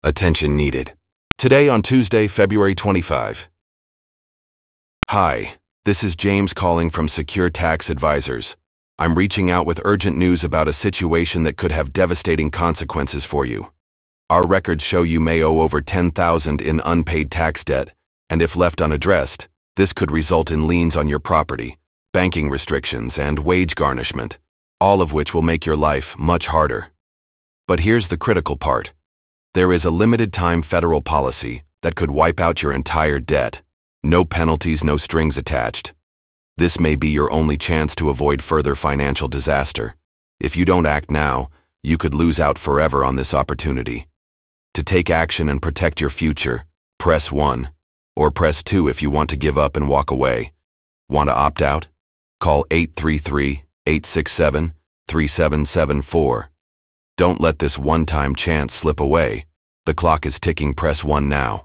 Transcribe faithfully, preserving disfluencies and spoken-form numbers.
Attention needed. Today on Tuesday, February twenty-fifth. Hi, this is James calling from Secure Tax Advisors. I'm reaching out with urgent news about a situation that could have devastating consequences for you. Our records show you may owe over ten thousand dollars in unpaid tax debt, and if left unaddressed, this could result in liens on your property, banking restrictions, and wage garnishment, all of which will make your life much harder. But here's the critical part. There is a limited-time federal policy that could wipe out your entire debt. No penalties, no strings attached. This may be your only chance to avoid further financial disaster. If you don't act now, you could lose out forever on this opportunity. To take action and protect your future, press one, or press two if you want to give up and walk away. Want to opt out? Call eight three three, eight six seven, three seven seven four. Don't let this one-time chance slip away. The clock is ticking. Press one now.